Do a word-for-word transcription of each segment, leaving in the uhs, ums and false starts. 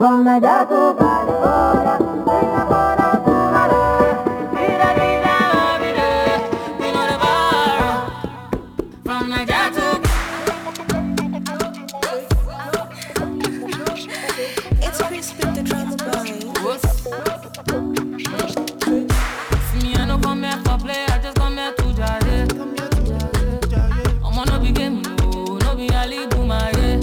From Nigeria to California, Singapore down to Malay. We dey give them every day. We know the bar. From Nigeria to It's Chris with the drama boy. See me, I no come here for play, I just come here to jare. I'ma no be game, no, no be Ali Boumaier.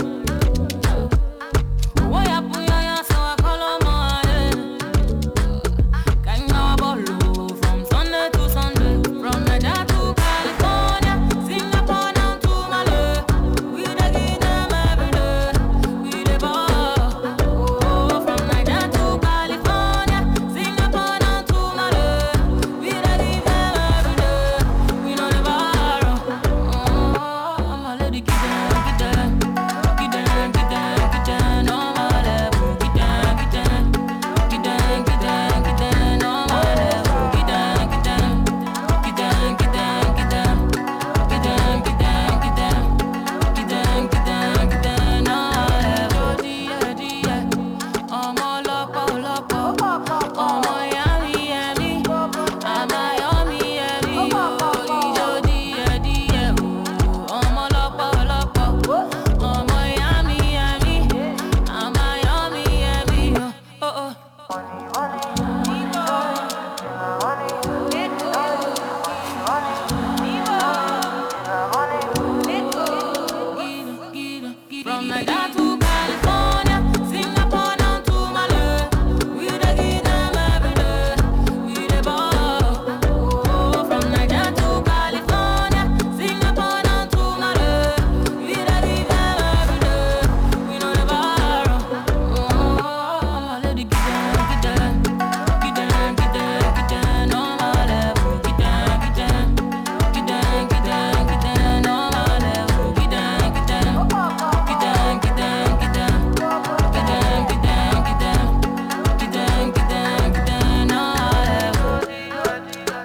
Why you put your hands so I call on my head? Can you ball from Sunday to Sunday, from Nigeria to California, Singapore down to Malay. We dey give them every day, we dey ball. Oh, from Nigeria to California, Singapore down to Malay. We dey give them every day, we know the bar. Oh, I'm a lady, get down, get down, get down, get down, get down on my level, get down, get down, get down, get down, get down on my level, get down, get down, get down, get down, get down, get down, get down, get down, get down, get down, get down on my level. Díẹ̀ díẹ̀, ọmọ lọ́pọ̀ lọ́pọ̀, ọmọ ìyá mi ẹ̀mí, àmà yọ mi ẹ̀mí o. Ijó díẹ̀ díẹ̀ o, ọmọ lọ́pọ̀ lọ́pọ̀, ọmọ ìyá mi ẹ̀mí, àmà yọ mi ẹ̀mí o. Oh, oh. From Nigeria to California, Singapore down to Malay. We dey give them every day, we dey ball. Oh, from Nigeria to California, Singapore down to Malay. We dey give them every day, we know the bar. Oh, my lady, get down, get down, get down, get down, get down on my level, get down, get down, get down, get down, get down on my level, get down, get down, get down, get down, get down, get down, get down, get down, get down, get down, get down on my level.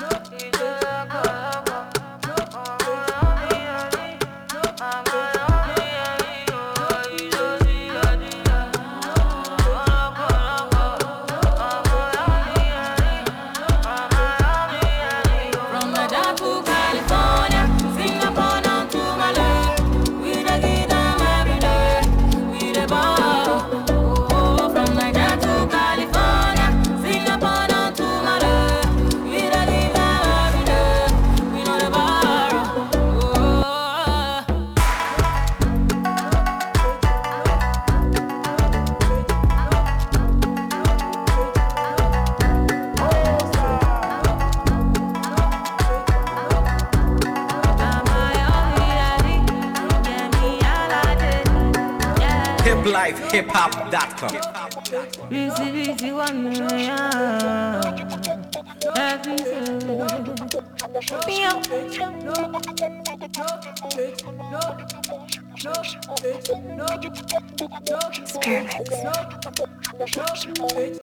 From Nigeria to California, Singapore down to Malay. We dey give them every day, we dey ball. Oh, from Nigeria to California, Singapore down to Malay. We dey give them every day, we know the bar. Oh. hip life hip hop dot com. Busy, busy, one yeah. Every day. Spearmix.